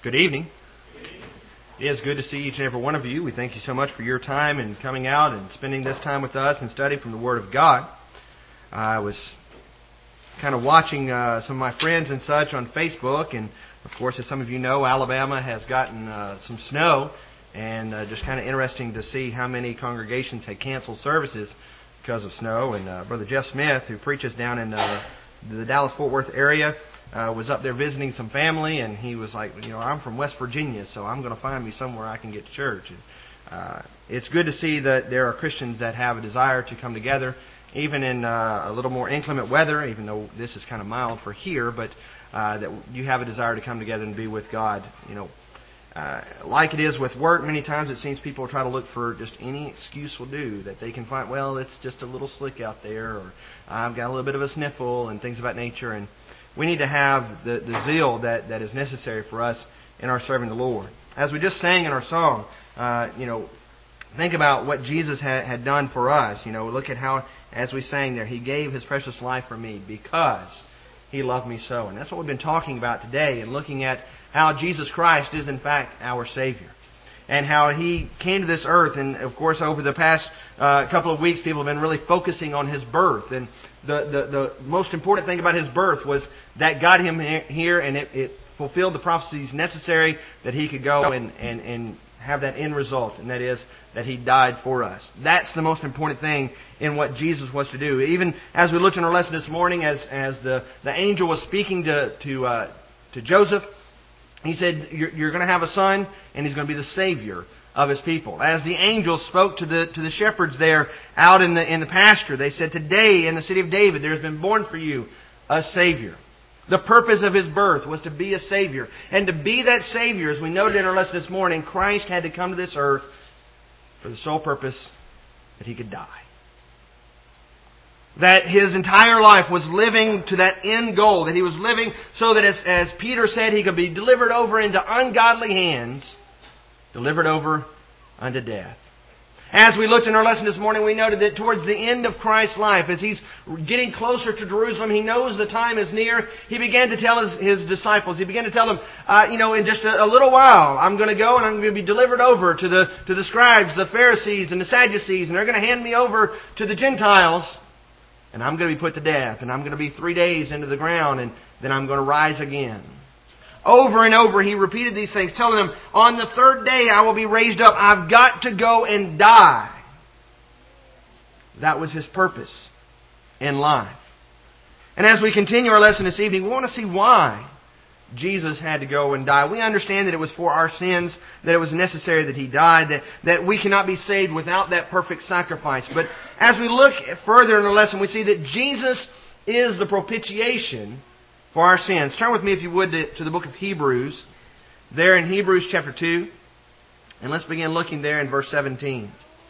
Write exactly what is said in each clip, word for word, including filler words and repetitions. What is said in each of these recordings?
Good evening. It is good to see each and every one of you. We thank you so much for your time and coming out and spending this time with us and studying from the Word of God. I was kind of watching uh, some of my friends and such on Facebook, and of course, as some of you know, Alabama has gotten uh, some snow, and uh, just kind of interesting to see how many congregations had canceled services because of snow. And uh, Brother Jeff Smith, who preaches down in uh, the Dallas-Fort Worth area, Uh, was up there visiting some family, and he was like, you know, I'm from West Virginia, so I'm going to find me somewhere I can get to church. And, uh, it's good to see that there are Christians that have a desire to come together, even in uh, a little more inclement weather, even though this is kind of mild for here, but uh, that you have a desire to come together and be with God. You know, uh, like it is with work, many times it seems people try to look for just any excuse will do that they can find. Well, it's just a little slick out there, or I've got a little bit of a sniffle, and things of that nature. And we need to have the, the zeal that, that is necessary for us in our serving the Lord. As we just sang in our song, uh, you know, think about what Jesus had, had done for us. You know, look at how, as we sang there, He gave His precious life for me because He loved me so. And that's what we've been talking about today, and looking at how Jesus Christ is in fact our Savior. And how He came to this earth. And of course, over the past uh, couple of weeks, people have been really focusing on His birth. And the, the, the most important thing about His birth was that got Him here, and it, it fulfilled the prophecies necessary that He could go and, and, and have that end result. And that is that He died for us. That's the most important thing in what Jesus was to do. Even as we looked in our lesson this morning, as, as the, the angel was speaking to, to, uh, to Joseph, he said, you're, you're going to have a son, and he's going to be the Savior of His people. As the angels spoke to the to the shepherds there out in the in the pasture, they said, today in the city of David there has been born for you a Savior. The purpose of His birth was to be a Savior. And to be that Savior, as we noted in our lesson this morning, Christ had to come to this earth for the sole purpose that He could die. That His entire life was living to that end goal. That He was living so that, as, as Peter said, He could be delivered over into ungodly hands, delivered over unto death. As we looked in our lesson this morning, we noted that towards the end of Christ's life, as He's getting closer to Jerusalem, He knows the time is near. He began to tell His, his disciples, He began to tell them, uh, you know, in just a, a little while, I'm going to go and I'm going to be delivered over to the, to the scribes, the Pharisees, and the Sadducees, and they're going to hand me over to the Gentiles. And I'm going to be put to death. And I'm going to be three days into the ground. And then I'm going to rise again. Over and over He repeated these things, telling them, on the third day I will be raised up. I've got to go and die. That was His purpose in life. And as we continue our lesson this evening, we want to see why Jesus had to go and die. We understand that it was for our sins, that it was necessary that He died, that, that we cannot be saved without that perfect sacrifice. But as we look further in the lesson, we see that Jesus is the propitiation for our sins. Turn with me, if you would, to, to the book of Hebrews, there in Hebrews chapter two. And let's begin looking there in verse seventeen.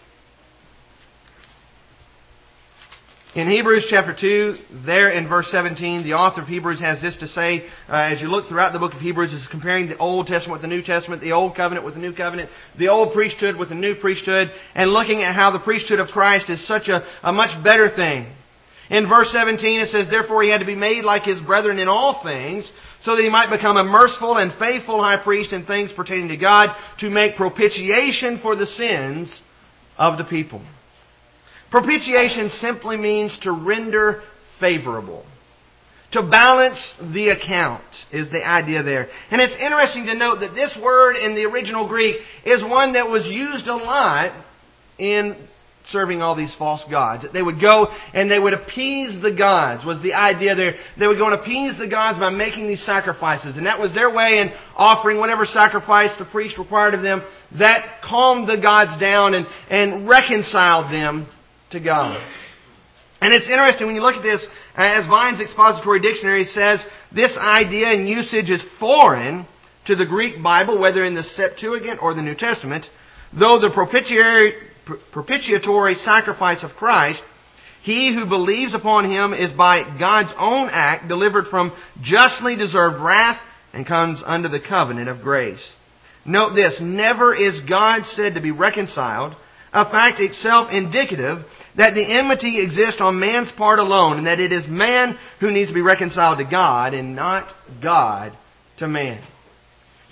In Hebrews chapter two, there in verse seventeen, the author of Hebrews has this to say, uh, as you look throughout the book of Hebrews, it's comparing the Old Testament with the New Testament, the Old Covenant with the New Covenant, the Old Priesthood with the New Priesthood, and looking at how the priesthood of Christ is such a, a much better thing. In verse seventeen it says, therefore He had to be made like His brethren in all things, so that He might become a merciful and faithful high priest in things pertaining to God, to make propitiation for the sins of the people. Propitiation simply means to render favorable. To balance the account is the idea there. And it's interesting to note that this word in the original Greek is one that was used a lot in serving all these false gods. That they would go and they would appease the gods was the idea there. They would go and appease the gods by making these sacrifices. And that was their way in offering whatever sacrifice the priest required of them. That calmed the gods down and, and reconciled them to God. And it's interesting when you look at this, as Vine's Expository Dictionary says, this idea and usage is foreign to the Greek Bible, whether in the Septuagint or the New Testament, though the propitiatory, propitiatory sacrifice of Christ, he who believes upon Him is by God's own act delivered from justly deserved wrath and comes under the covenant of grace. Note this, never is God said to be reconciled, a fact itself indicative that the enmity exists on man's part alone, and that it is man who needs to be reconciled to God and not God to man.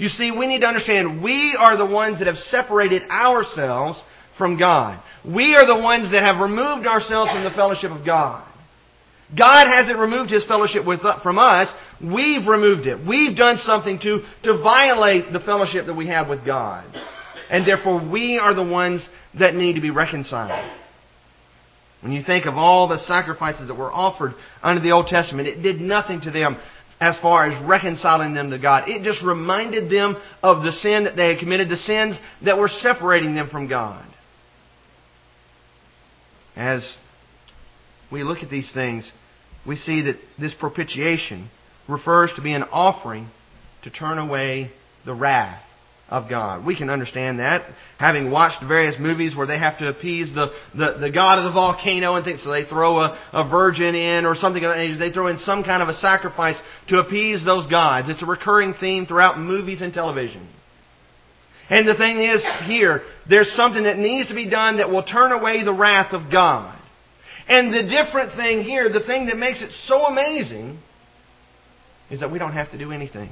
You see, we need to understand we are the ones that have separated ourselves from God. We are the ones that have removed ourselves from the fellowship of God. God hasn't removed His fellowship with, from us. We've removed it. We've done something to, to violate the fellowship that we have with God. And therefore, we are the ones that need to be reconciled. When you think of all the sacrifices that were offered under the Old Testament, it did nothing to them as far as reconciling them to God. It just reminded them of the sin that they had committed, the sins that were separating them from God. As we look at these things, we see that this propitiation refers to be an offering to turn away the wrath of God. We can understand that, having watched various movies where they have to appease the, the, the god of the volcano and things. So they throw a, a virgin in or something. They throw in some kind of a sacrifice to appease those gods. It's a recurring theme throughout movies and television. And the thing is, here, there's something that needs to be done that will turn away the wrath of God. And the different thing here, the thing that makes it so amazing, is that we don't have to do anything.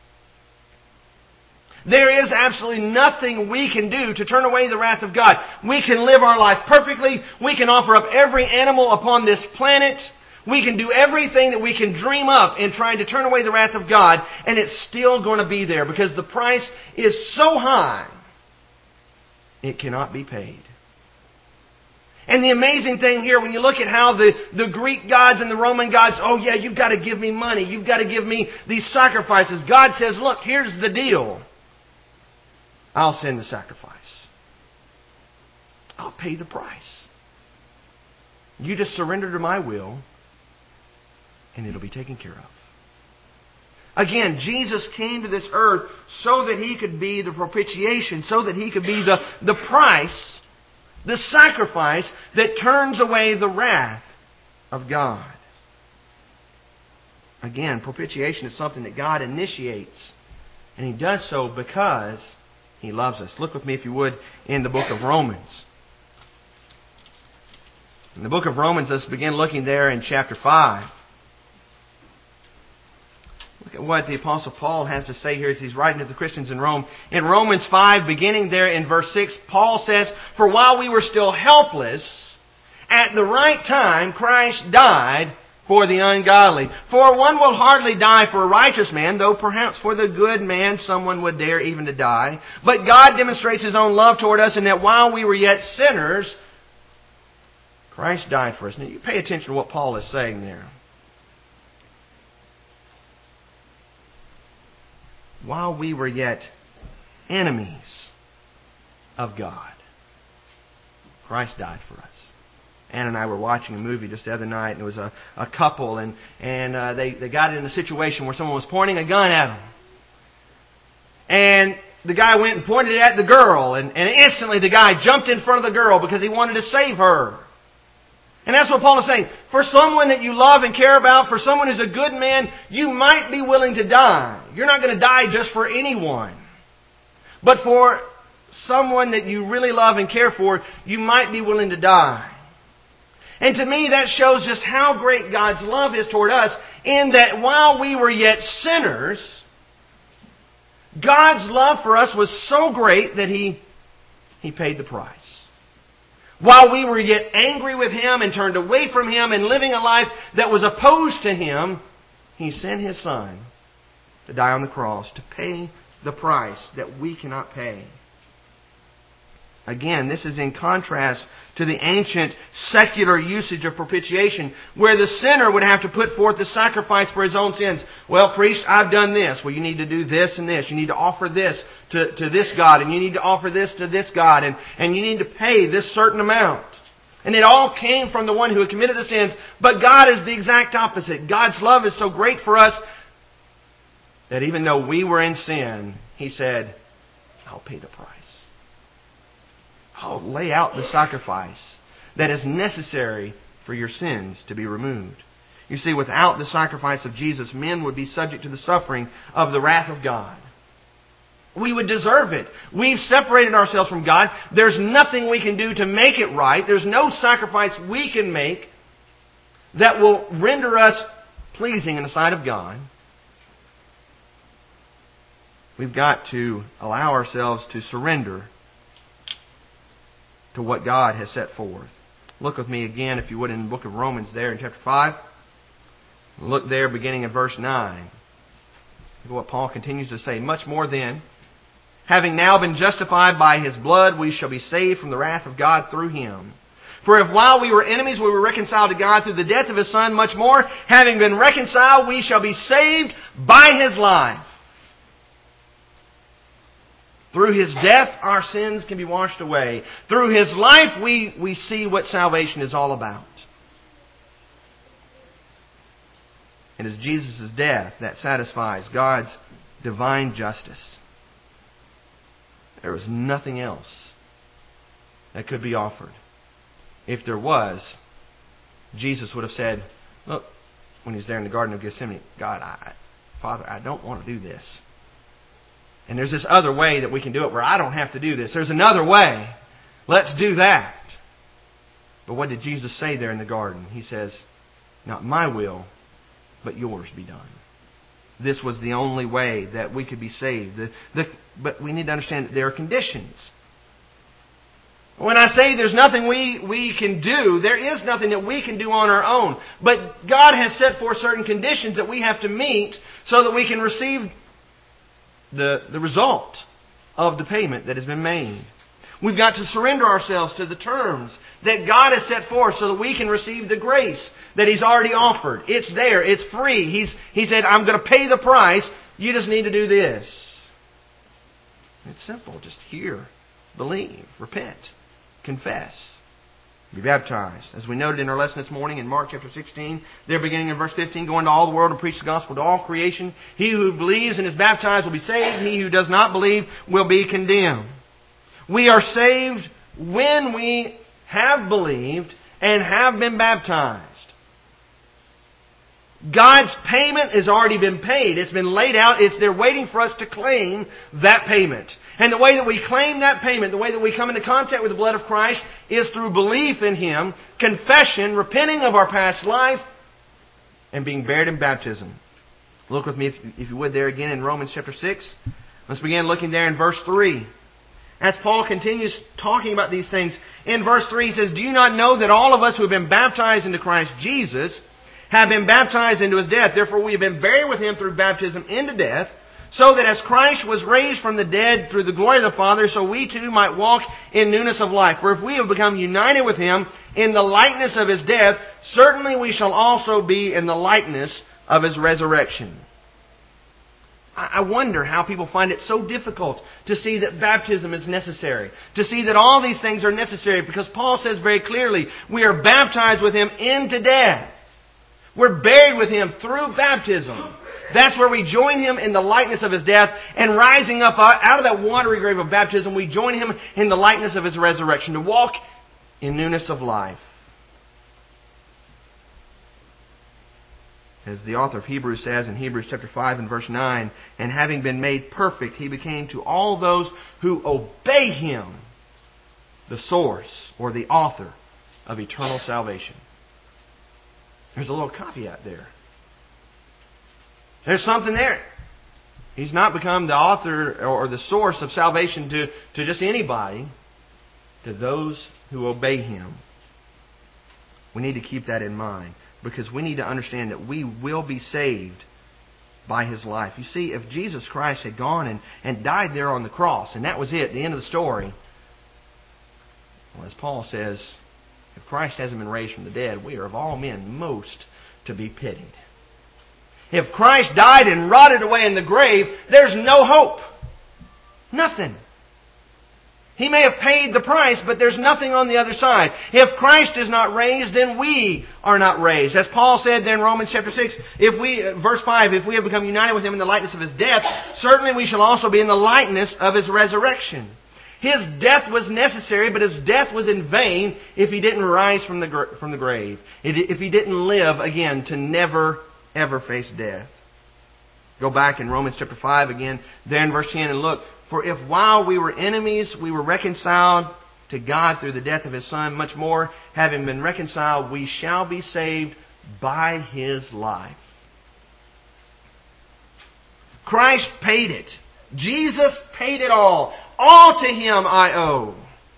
There is absolutely nothing we can do to turn away the wrath of God. We can live our life perfectly. We can offer up every animal upon this planet. We can do everything that we can dream up in trying to turn away the wrath of God, and it's still going to be there because the price is so high, it cannot be paid. And the amazing thing here, when you look at how the, the Greek gods and the Roman gods, oh yeah, you've got to give me money. You've got to give me these sacrifices. God says, look, here's the deal. I'll send the sacrifice. I'll pay the price. You just surrender to my will, and it'll be taken care of. Again, Jesus came to this earth so that He could be the propitiation, so that He could be the, the price, the sacrifice that turns away the wrath of God. Again, propitiation is something that God initiates, and He does so because He loves us. Look with me, if you would, in the book of Romans. In the book of Romans, let's begin looking there in chapter five. Look at what the Apostle Paul has to say here as he's writing to the Christians in Rome. In Romans five, beginning there in verse six, Paul says, "For while we were still helpless, at the right time Christ died for the ungodly. For one will hardly die for a righteous man, though perhaps for the good man someone would dare even to die. But God demonstrates His own love toward us in that while we were yet sinners, Christ died for us." Now you pay attention to what Paul is saying there. While we were yet enemies of God, Christ died for us. Ann and I were watching a movie just the other night, and it was a, a couple, and, and uh, they, they got in a situation where someone was pointing a gun at them. And the guy went and pointed it at the girl, and, and instantly the guy jumped in front of the girl because he wanted to save her. And that's what Paul is saying. For someone that you love and care about, for someone who's a good man, you might be willing to die. You're not going to die just for anyone. But for someone that you really love and care for, you might be willing to die. And to me, that shows just how great God's love is toward us, in that while we were yet sinners, God's love for us was so great that He, He paid the price. While we were yet angry with Him and turned away from Him and living a life that was opposed to Him, He sent His Son to die on the cross to pay the price that we cannot pay. Again, this is in contrast to the ancient secular usage of propitiation, where the sinner would have to put forth the sacrifice for his own sins. Well, priest, I've done this. Well, you need to do this and this. You need to offer this to, to this God, and you need to offer this to this God, and, and you need to pay this certain amount. And it all came from the one who had committed the sins. But God is the exact opposite. God's love is so great for us that even though we were in sin, He said, I'll pay the price. I'll lay out the sacrifice that is necessary for your sins to be removed. You see, without the sacrifice of Jesus, men would be subject to the suffering of the wrath of God. We would deserve it. We've separated ourselves from God. There's nothing we can do to make it right. There's no sacrifice we can make that will render us pleasing in the sight of God. We've got to allow ourselves to surrender to what God has set forth. Look with me again, if you would, in the book of Romans there in chapter five. Look there beginning in verse nine. Look at what Paul continues to say. Much more then, having now been justified by His blood, we shall be saved from the wrath of God through Him. For if while we were enemies we were reconciled to God through the death of His Son, much more, having been reconciled, we shall be saved by His life. Through His death, our sins can be washed away. Through His life, we, we see what salvation is all about. And it's Jesus' death that satisfies God's divine justice. There was nothing else that could be offered. If there was, Jesus would have said, look, when He was there in the Garden of Gethsemane, God, I, Father, I don't want to do this. And there's this other way that we can do it where I don't have to do this. There's another way. Let's do that. But what did Jesus say there in the garden? He says, not my will, but yours be done. This was the only way that we could be saved. The, the, but we need to understand that there are conditions. When I say there's nothing we, we can do, there is nothing that we can do on our own. But God has set forth certain conditions that we have to meet so that we can receive the, the result of the payment that has been made. We've got to surrender ourselves to the terms that God has set forth so that we can receive the grace that He's already offered. It's there. It's free. He's, he said, I'm going to pay the price. You just need to do this. It's simple. Just hear, believe, repent, confess, be baptized. As we noted in our lesson this morning in Mark chapter sixteen, there beginning in verse fifteen, go into all the world and preach the gospel to all creation. He who believes and is baptized will be saved. He who does not believe will be condemned. We are saved when we have believed and have been baptized. God's payment has already been paid. It's been laid out. It's there waiting for us to claim that payment. And the way that we claim that payment, the way that we come into contact with the blood of Christ, is through belief in Him, confession, repenting of our past life, and being buried in baptism. Look with me, if, if you would, there again in Romans chapter six. Let's begin looking there in verse three. As Paul continues talking about these things, in verse three he says, do you not know that all of us who have been baptized into Christ Jesus have been baptized into His death? Therefore we have been buried with Him through baptism into death, so that as Christ was raised from the dead through the glory of the Father, so we too might walk in newness of life. For if we have become united with Him in the likeness of His death, certainly we shall also be in the likeness of His resurrection. I wonder how people find it so difficult to see that baptism is necessary, to see that all these things are necessary, because Paul says very clearly, we are baptized with Him into death. We're buried with Him through baptism. That's where we join Him in the likeness of His death, and rising up out of that watery grave of baptism, we join Him in the likeness of His resurrection, to walk in newness of life. As the author of Hebrews says in Hebrews chapter five and verse nine, and having been made perfect, He became to all those who obey Him the source or the author of eternal salvation. There's a little caveat there. There's something there. He's not become the author or the source of salvation to, to just anybody, to those who obey Him. We need to keep that in mind, because we need to understand that we will be saved by His life. You see, if Jesus Christ had gone and, and died there on the cross, and that was it, the end of the story, well, as Paul says, if Christ hasn't been raised from the dead, we are of all men most to be pitied. If Christ died and rotted away in the grave, there's no hope. Nothing. He may have paid the price, but there's nothing on the other side. If Christ is not raised, then we are not raised. As Paul said there in Romans chapter six, if we, verse five, if we have become united with Him in the likeness of His death, certainly we shall also be in the likeness of His resurrection. His death was necessary, but His death was in vain if He didn't rise from the, from the grave. If He didn't live again to never, ever face death. Go back in Romans chapter five again, there in verse ten, and look. For if while we were enemies, we were reconciled to God through the death of His Son, much more, having been reconciled, we shall be saved by His life. Christ paid it. Jesus paid it all. All to Him I owe.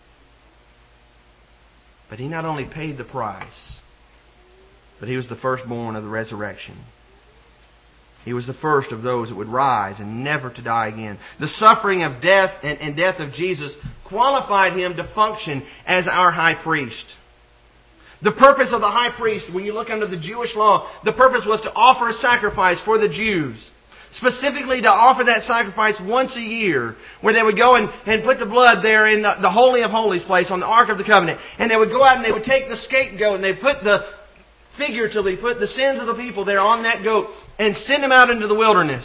But He not only paid the price, but He was the firstborn of the resurrection. He was the first of those that would rise and never to die again. The suffering of death and, and death of Jesus qualified Him to function as our high priest. The purpose of the high priest, when you look under the Jewish law, the purpose was to offer a sacrifice for the Jews. Specifically to offer that sacrifice once a year, where they would go and, and put the blood there in the, the Holy of Holies place on the Ark of the Covenant. And they would go out and they would take the scapegoat and they'd put the, figuratively put the sins of the people there on that goat and send them out into the wilderness.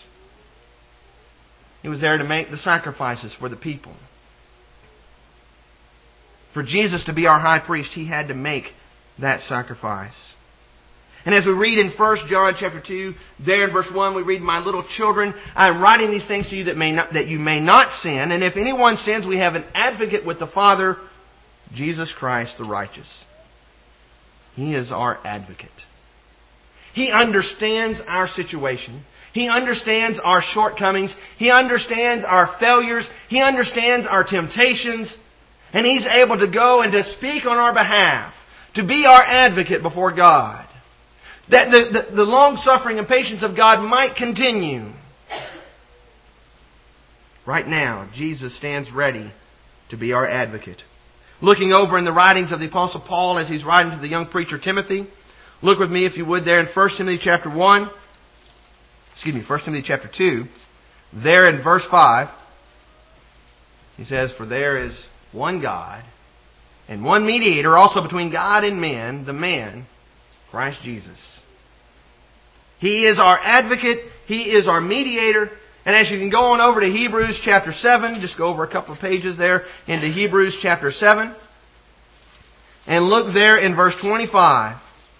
He was there to make the sacrifices for the people. For Jesus to be our high priest, He had to make that sacrifice. And as we read in First John chapter two, there in verse one, we read, "My little children, I am writing these things to you that may not, that you may not sin. And if anyone sins, we have an advocate with the Father, Jesus Christ the righteous." He is our advocate. He understands our situation. He understands our shortcomings. He understands our failures. He understands our temptations. And He's able to go and to speak on our behalf, to be our advocate before God. That the, the, the long-suffering and patience of God might continue. Right now, Jesus stands ready to be our advocate. Looking over in the writings of the Apostle Paul as he's writing to the young preacher Timothy, look with me, if you would, there in First Timothy chapter one. Excuse me, First Timothy chapter two. There in verse five, he says, "For there is one God, and one mediator also between God and men, the man, Christ Jesus." He is our advocate. He is our mediator. And as you can go on over to Hebrews chapter seven, just go over a couple of pages there into Hebrews chapter seven. And look there in verse twenty-five.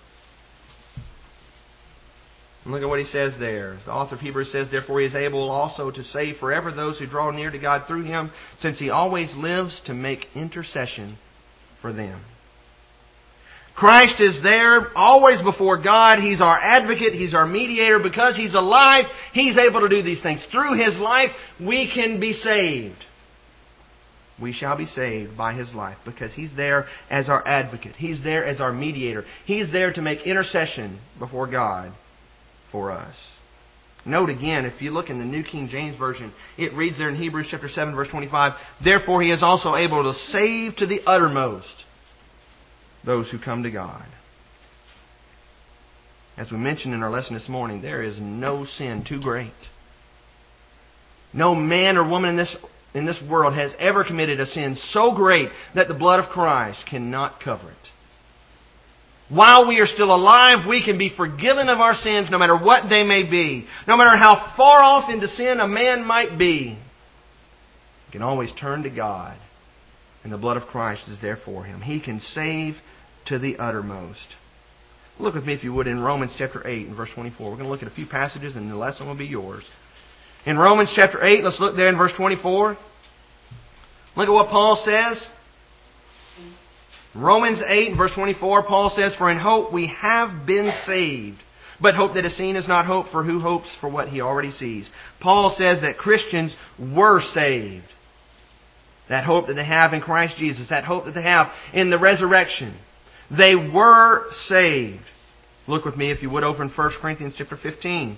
And look at what he says there. The author of Hebrews says, "Therefore He is able also to save forever those who draw near to God through Him, since He always lives to make intercession for them." Christ is there always before God. He's our advocate. He's our mediator. Because He's alive, He's able to do these things. Through His life, we can be saved. We shall be saved by His life because He's there as our advocate. He's there as our mediator. He's there to make intercession before God for us. Note again, if you look in the New King James Version, it reads there in Hebrews chapter seven, verse twenty-five, "Therefore He is also able to save to the uttermost those who come to God." As we mentioned in our lesson this morning, there is no sin too great. No man or woman in this, in this world has ever committed a sin so great that the blood of Christ cannot cover it. While we are still alive, we can be forgiven of our sins no matter what they may be. No matter how far off into sin a man might be. We can always turn to God. And the blood of Christ is there for him. He can save to the uttermost. Look with me, if you would, in Romans chapter eight and verse twenty-four. We're going to look at a few passages and the lesson will be yours. In Romans chapter eight, let's look there in verse twenty-four. Look at what Paul says. Romans eight and verse twenty-four, Paul says, "For in hope we have been saved. But hope that is seen is not hope, for who hopes for what he already sees?" Paul says that Christians were saved. That hope that they have in Christ Jesus, that hope that they have in the resurrection. They were saved. Look with me, if you would, over in First Corinthians chapter fifteen.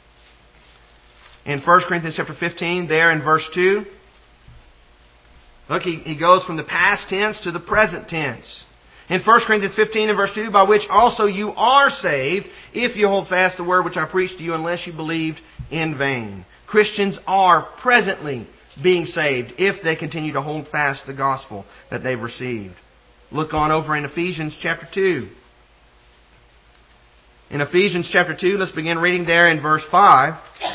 In First Corinthians chapter fifteen, there in verse two, look, he, he goes from the past tense to the present tense. In First Corinthians fifteen and verse two, "By which also you are saved, if you hold fast the word which I preached to you, unless you believed in vain." Christians are presently being saved if they continue to hold fast the gospel that they've received. Look on over in Ephesians chapter two. In Ephesians chapter two, let's begin reading there in verse five.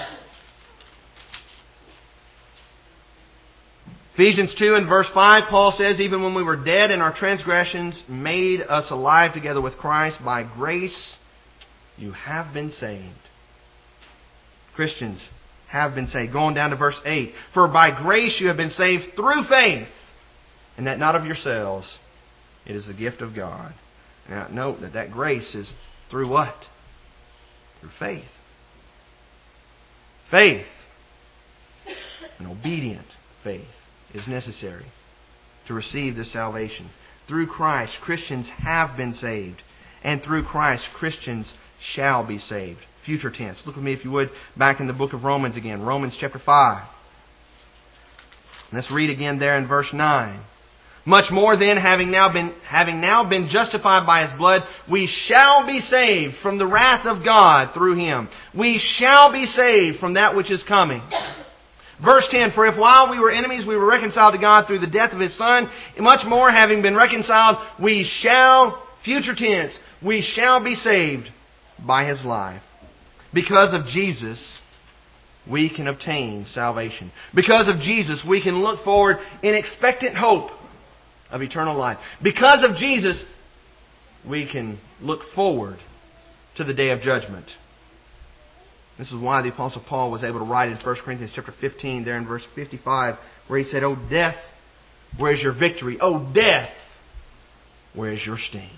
Ephesians two and verse five, Paul says, "Even when we were dead in our transgressions, made us alive together with Christ. By grace you have been saved." Christians have been saved. Going down to verse eight. "For by grace you have been saved through faith, and that not of yourselves. It is the gift of God." Now note that that grace is through what? Through faith. Faith. An obedient faith is necessary to receive this salvation. Through Christ, Christians have been saved. And through Christ, Christians shall be saved. Future tense. Look with me, if you would, back in the book of Romans again. Romans chapter five. Let's read again there in verse nine. Much more then, having now been having now been justified by His blood, we shall be saved from the wrath of God through Him. We shall be saved from that which is coming. Verse ten, for if while we were enemies we were reconciled to God through the death of His Son, much more having been reconciled, we shall, future tense, we shall be saved by His life. Because of Jesus, we can obtain salvation. Because of Jesus, we can look forward in expectant hope of eternal life. Because of Jesus, we can look forward to the day of judgment. This is why the Apostle Paul was able to write in First Corinthians chapter fifteen, there in verse fifty-five, where he said, O death, where is your victory? O death, where is your sting?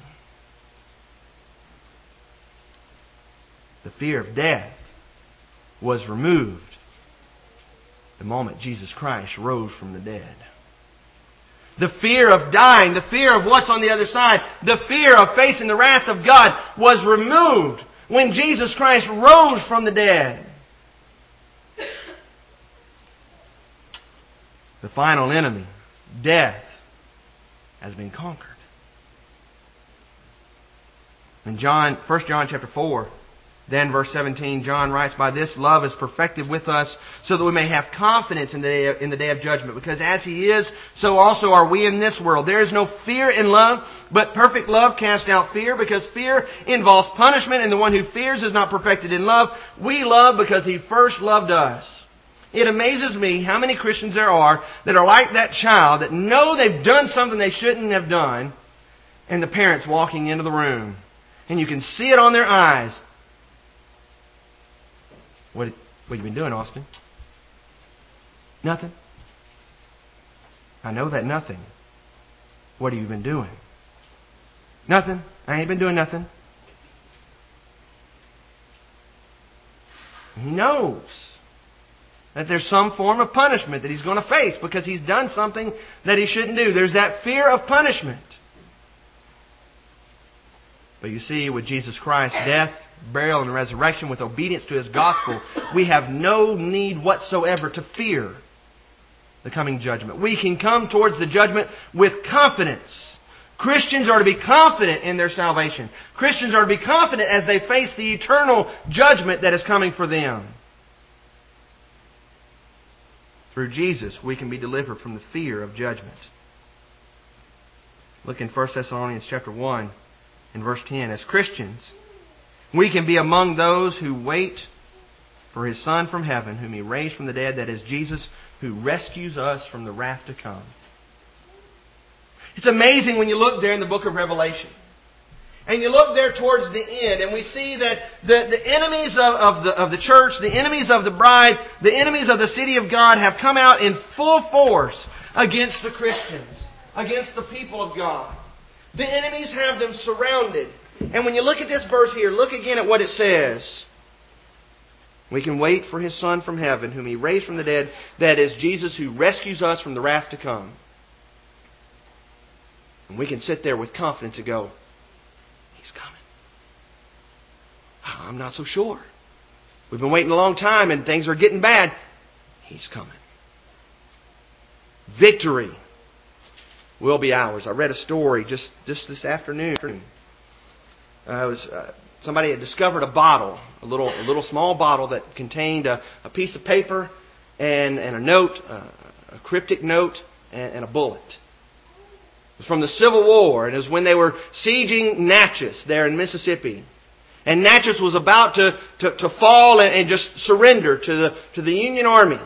The fear of death was removed the moment Jesus Christ rose from the dead. The fear of dying, the fear of what's on the other side, the fear of facing the wrath of God was removed when Jesus Christ rose from the dead. The final enemy, death, has been conquered. In John, First John chapter four, then verse seventeen, John writes, by this love is perfected with us, so that we may have confidence in the day of, in the day of judgment. Because as He is, so also are we in this world. There is no fear in love, but perfect love casts out fear, because fear involves punishment, and the one who fears is not perfected in love. We love because He first loved us. It amazes me how many Christians there are that are like that child that know they've done something they shouldn't have done, and the parents walking into the room. And you can see it on their eyes. What, what have you been doing, Austin? Nothing. I know that nothing. What have you been doing? Nothing. I ain't been doing nothing. He knows that there's some form of punishment that he's going to face because he's done something that he shouldn't do. There's that fear of punishment. But you see, with Jesus Christ's death, burial, and resurrection, with obedience to His gospel, we have no need whatsoever to fear the coming judgment. We can come towards the judgment with confidence. Christians are to be confident in their salvation. Christians are to be confident as they face the eternal judgment that is coming for them. Through Jesus, we can be delivered from the fear of judgment. Look in First Thessalonians chapter one. In verse ten, as Christians, we can be among those who wait for His Son from heaven, whom He raised from the dead, that is Jesus, who rescues us from the wrath to come. It's amazing when you look there in the book of Revelation. And you look there towards the end, and we see that the, the enemies of, of, the, of the church, the enemies of the bride, the enemies of the city of God have come out in full force against the Christians, against the people of God. The enemies have them surrounded. And when you look at this verse here, look again at what it says. We can wait for His Son from heaven, whom He raised from the dead. That is Jesus, who rescues us from the wrath to come. And we can sit there with confidence and go, He's coming. I'm not so sure. We've been waiting a long time and things are getting bad. He's coming. Victory will be ours. I read a story just, just this afternoon. Uh, it was, uh, somebody had discovered a bottle, a little, a little small bottle that contained a, a piece of paper and, and a note, uh, a cryptic note, and, and a bullet. It was from the Civil War, and it was when they were sieging Natchez there in Mississippi. And Natchez was about to, to, to fall and, and just surrender to the, to the Union Army.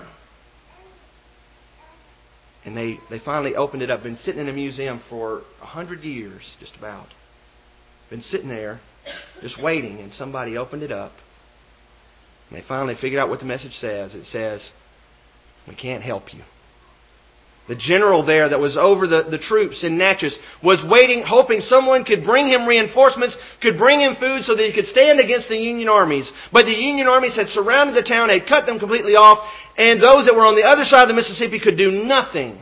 And they, they finally opened it up. Been sitting in a museum for a hundred years, just about. Been sitting there, just waiting, and somebody opened it up. And they finally figured out what the message says. It says, we can't help you. The general there that was over the, the troops in Natchez was waiting, hoping someone could bring him reinforcements, could bring him food so that he could stand against the Union armies. But the Union armies had surrounded the town, had cut them completely off, and those that were on the other side of the Mississippi could do nothing.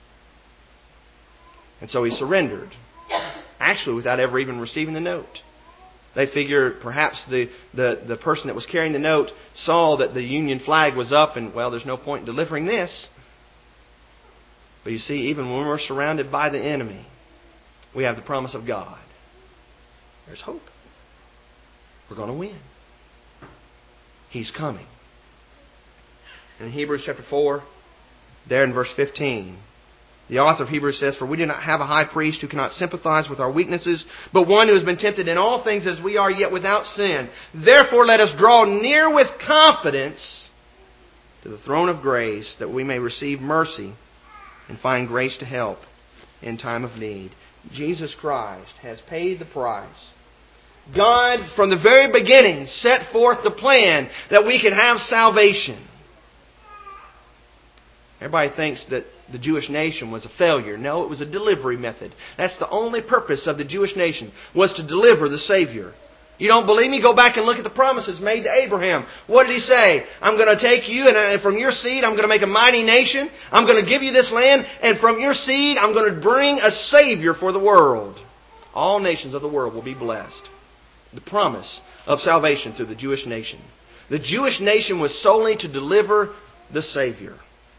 And so he surrendered, actually without ever even receiving the note. They figured perhaps the, the, the person that was carrying the note saw that the Union flag was up and, well, there's no point in delivering this. But you see, even when we're surrounded by the enemy, we have the promise of God. There's hope. We're going to win. He's coming. In Hebrews chapter four, there in verse fifteen, the author of Hebrews says, "For we do not have a high priest who cannot sympathize with our weaknesses, but one who has been tempted in all things as we are, yet without sin. Therefore let us draw near with confidence to the throne of grace, that we may receive mercy and find grace to help in time of need." Jesus Christ has paid the price. God, from the very beginning, set forth the plan that we could have salvation. Everybody thinks that the Jewish nation was a failure. No, it was a delivery method. That's the only purpose of the Jewish nation, was to deliver the Savior. You don't believe me? Go back and look at the promises made to Abraham. What did he say? I'm going to take you, and from your seed I'm going to make a mighty nation. I'm going to give you this land, and from your seed I'm going to bring a Savior for the world. All nations of the world will be blessed. The promise of salvation through the Jewish nation. The Jewish nation was solely to deliver the Savior.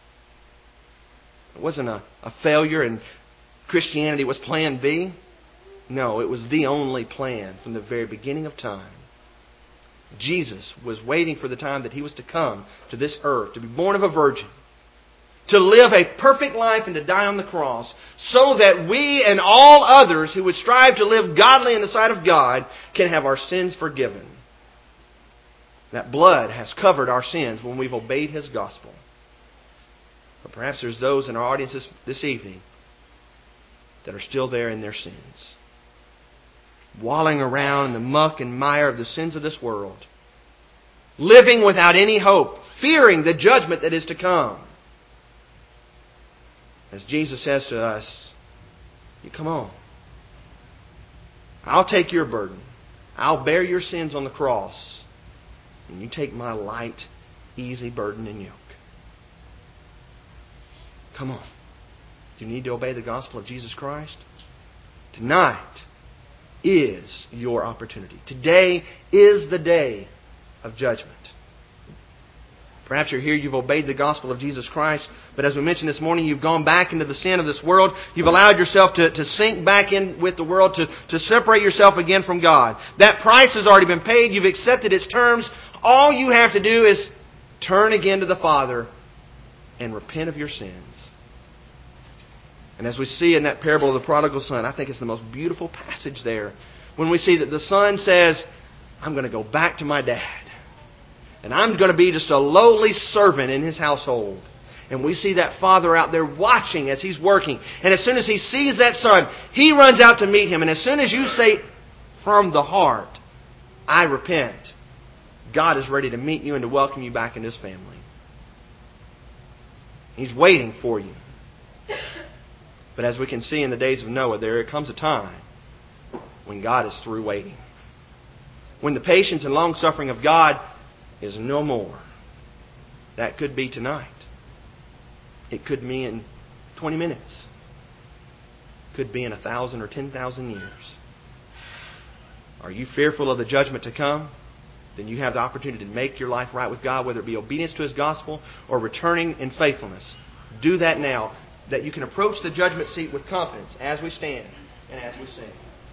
It wasn't a, a failure and Christianity was plan B. No, it was the only plan from the very beginning of time. Jesus was waiting for the time that He was to come to this earth, to be born of a virgin, to live a perfect life and to die on the cross, so that we and all others who would strive to live godly in the sight of God can have our sins forgiven. That blood has covered our sins when we've obeyed His gospel. But perhaps there's those in our audience this, this evening that are still there in their sins, wallowing around in the muck and mire of the sins of this world, living without any hope, fearing the judgment that is to come. As Jesus says to us, you come on. I'll take your burden. I'll bear your sins on the cross. And you take my light, easy burden and yoke. Come on. Do you need to obey the gospel of Jesus Christ? Tonight is your opportunity. Today is the day of judgment. Perhaps you're here, you've obeyed the gospel of Jesus Christ, but as we mentioned this morning, you've gone back into the sin of this world. You've allowed yourself to, to sink back in with the world, to, to separate yourself again from God. That price has already been paid. You've accepted its terms. All you have to do is turn again to the Father and repent of your sins. And as we see in that parable of the prodigal son, I think it's the most beautiful passage there. When we see that the son says, I'm going to go back to my dad. And I'm going to be just a lowly servant in his household. And we see that father out there watching as he's working. And as soon as he sees that son, he runs out to meet him. And as soon as you say from the heart, I repent, God is ready to meet you and to welcome you back into His family. He's waiting for you. But as we can see in the days of Noah, there comes a time when God is through waiting. When the patience and long-suffering of God is no more. That could be tonight. It could be in twenty minutes. It could be in a thousand or ten thousand years. Are you fearful of the judgment to come? Then you have the opportunity to make your life right with God, whether it be obedience to His gospel or returning in faithfulness. Do that now, that you can approach the judgment seat with confidence as we stand and as we sing.